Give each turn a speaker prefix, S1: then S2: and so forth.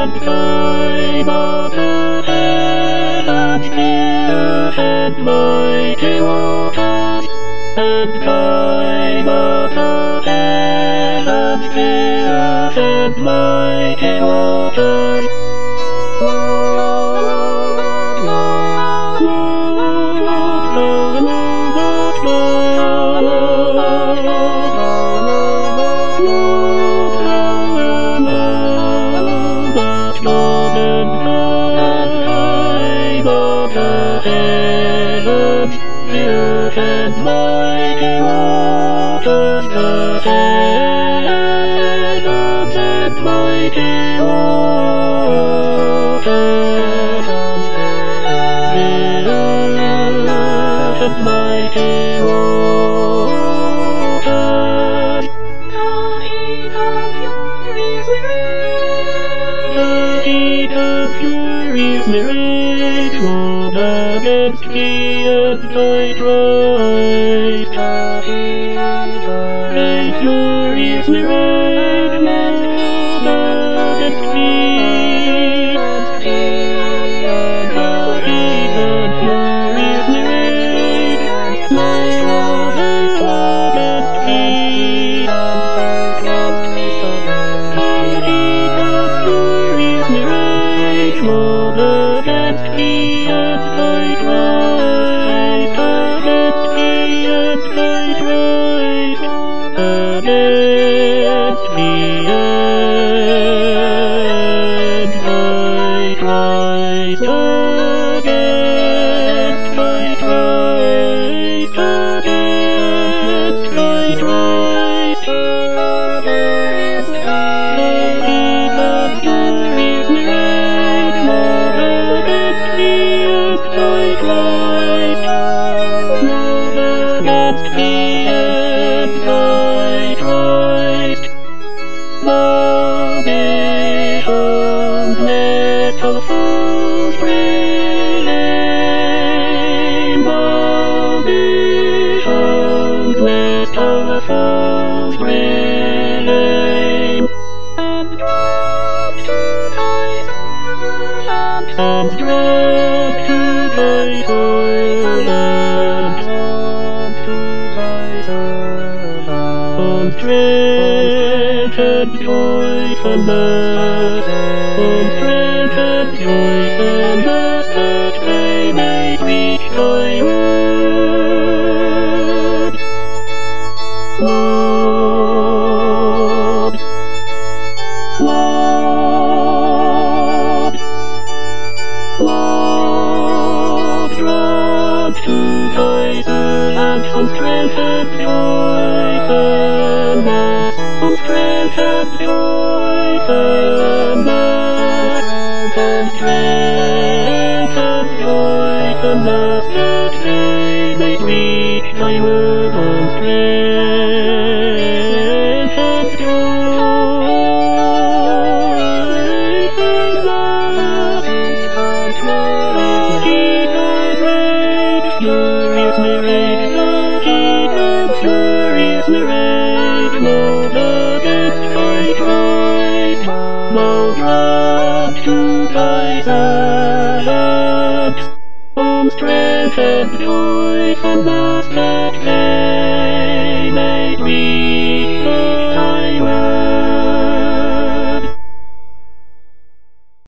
S1: and time of the heavens, fierce and mighty waters, and time of the heavens, fierce and mighty waters. Fierce and mighty waters, the heavens and mighty waters, fierce and mighty waters. The heat of furiously rage rolled against me, and I rise. And furiously rage rolled against me, and furiously rage rolled against me. Rolled against me, and I rise against me, and I rise against me, and I rise against my rise against my rise against of the fool's brain, the west of the fool's brain, and dropped to thy silent, and dropped to thy silent, on strength and joyfulness, on strength and joyfulness, that they may reach thy word. Lord, Lord, Lord, grant to thy servant on strength and joyfulness, on strength and joyfulness, and strength and joyfulness, that they may reach thy word on strength and joyfulness. Heat and rage, furiously rage, the heat and furiously rage, rolled against my Christ, now grant to thy servant on strength and joyfulness, that they may reach